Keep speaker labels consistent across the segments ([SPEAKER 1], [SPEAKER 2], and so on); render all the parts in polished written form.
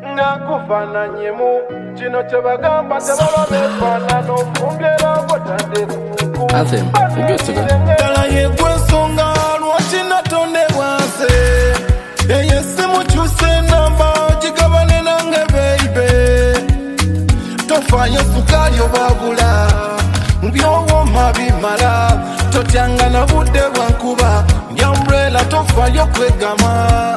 [SPEAKER 1] Nakufananyemu kino kyebagamba tebaba befaanana ofumbira botadde kuku
[SPEAKER 2] Anthem, ugesiga
[SPEAKER 1] ddala yegwe ensonga lwaki natondebwa nze eye simukyuse namba gigabane nange beibe tofaayo sukaali obwabula byowoma bimala totyanga na budde bwa nkuba bya umbrella tofaayo kwegama.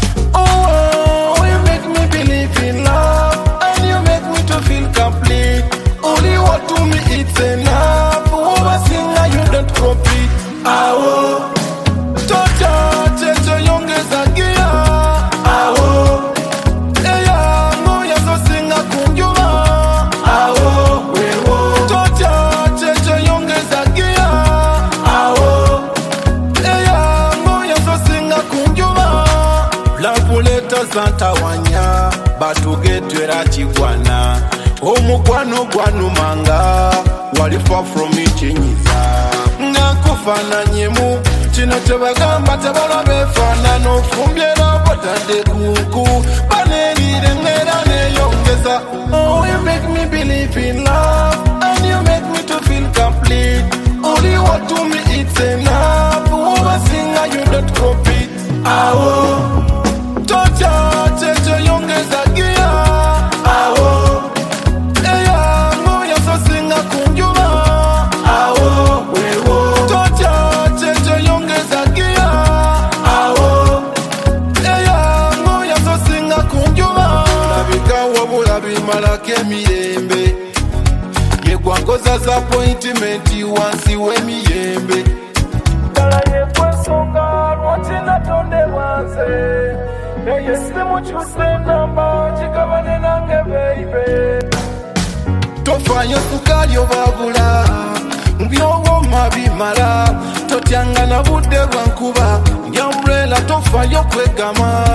[SPEAKER 1] In love, and you make me to feel complete. Only what to me it's enough. Over singer you don't compete. Awo, Tota, Checho Yongeza Gia. Awo, Eya, Moya so singer Kunjuma. Awo, Wewo, Tota, Checho Yongeza Gia. Awo, Eya, Moya so singer Kunjuma. Lampuleta Santa Wanya. Batugetwera kigwana omukwano gwanumanga wali far from ichenyiza nakufananyemu kino kyebagamba tebala befaanana ofumbyera botadde kuku banerire ngera neyongeza. Oh, you make me believe in love and you make me to feel complete. Only what to me it's enough. Over singer you don't compete. Awo Tota Checho Yongeza Gia. Awo Eya Moya so singa Kunjuma. Awo Wewo Tota Checho Yongeza Gia. Awo Eya Moya so singa Kunjuma. Nabika wabula bimalako emirembe yegwangoza za appointment wansi w'emiyembe ddala yegwe ensonga lwaki natondebwa nze eye simukyuse namba gigabane nange beibe tofaayo sukaali obwabula byowoma bimala totyanga na budde bwa nkuba bya umbrella tofaayo kwegama.